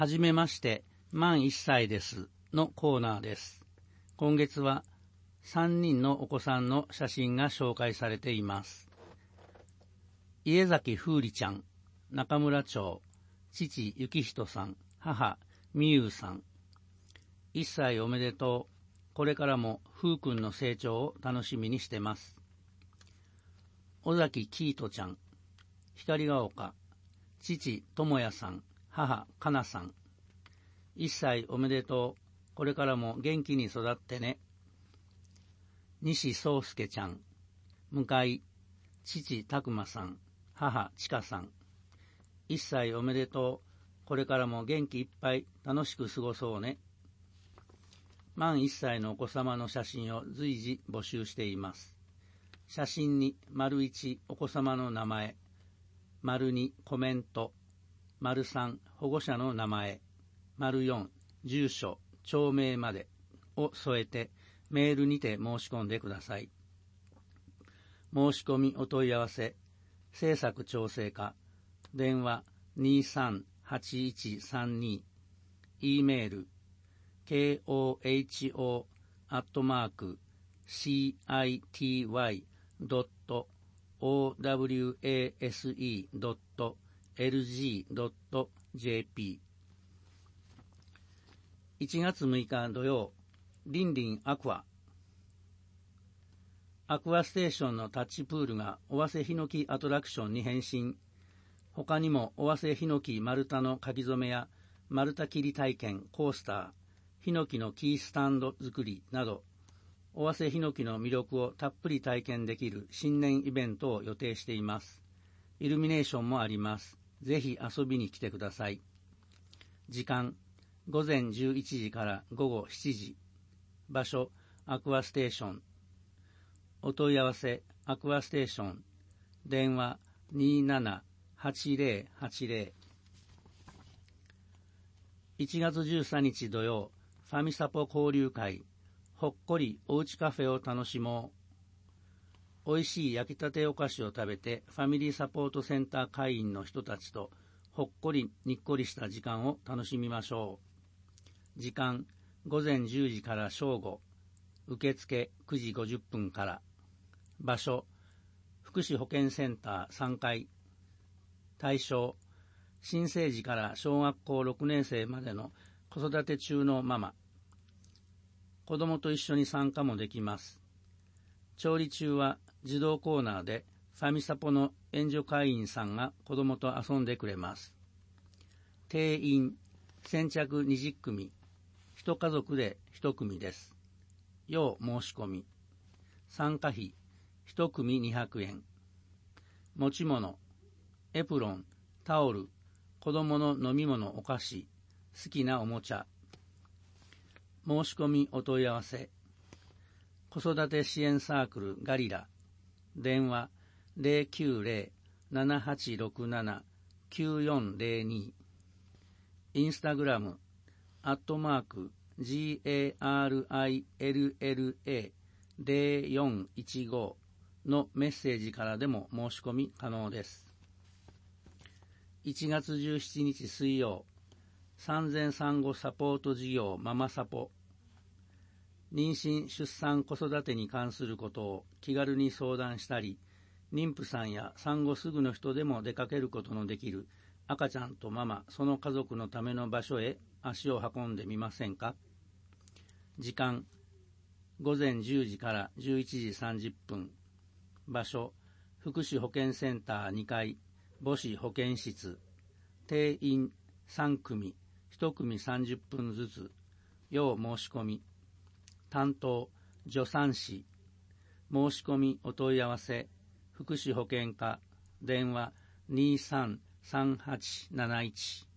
はじめまして、満1歳ですのコーナーです。今月は3人のお子さんの写真が紹介されています。家崎風里ちゃん、中村町、父幸人さん、母美優さん。1歳おめでとう。これからも風くんの成長を楽しみにしてます。尾崎キートちゃん、光が丘、父智也さん、母かなさん。1歳おめでとう。これからも元気に育ってね。西宗介ちゃん、向井、父拓馬さん、母ちかさん。1歳おめでとう。これからも元気いっぱい楽しく過ごそうね。満1歳のお子様の写真を随時募集しています。写真に丸1お子様の名前、丸2コメント、丸3保護者の名前、丸4住所、町名までを添えてメールにて申し込んでください。申し込みお問い合わせ、政策調整課、電話238132、E メール、kohocity.owase.lg.jp。 1月6日土曜、リンリンアクアステーションのタッチプールが尾鷲ヒノキアトラクションに変身。他にも尾鷲ヒノキ丸太の書き初めや丸太切り体験、コースター、ヒノキのキースタンド作りなど、尾鷲ヒノキの魅力をたっぷり体験できる新年イベントを予定しています。イルミネーションもあります。ぜひ遊びに来てください。時間、午前11時から午後7時。場所、アクアステーション。お問い合わせ、アクアステーション。電話278080。1月13日土曜、ファミサポ交流会、ほっこりおうちカフェを楽しもう。おいしい焼きたてお菓子を食べて、ファミリーサポートセンター会員の人たちとほっこりにっこりした時間を楽しみましょう。時間、午前10時から正午。受付9時50分から。場所、福祉保健センター3階。対象、新生児から小学校6年生までの子育て中のママ。子供と一緒に参加もできます。調理中は自動コーナーでファミサポの援助会員さんが子供と遊んでくれます。定員、先着20組。1家族で1組です。要申し込み。参加費、1組200円。持ち物、エプロン、タオル、子供の飲み物、お菓子、好きなおもちゃ。申し込みお問い合わせ。子育て支援サークルガリラ。電話090-7867-9402。インスタグラム@GARILLA0415のメッセージからでも申し込み可能です。1月17日水曜、産前産後サポート事業ママサポ。妊娠・出産・子育てに関することを気軽に相談したり、妊婦さんや産後すぐの人でも出かけることのできる赤ちゃんとママ、その家族のための場所へ足を運んでみませんか。時間、午前10時から11時30分。場所、福祉保健センター2階、母子保健室。定員3組、1組30分ずつ。要申し込み。担当、助産師。申し込みお問い合わせ、福祉保健課、電話233871。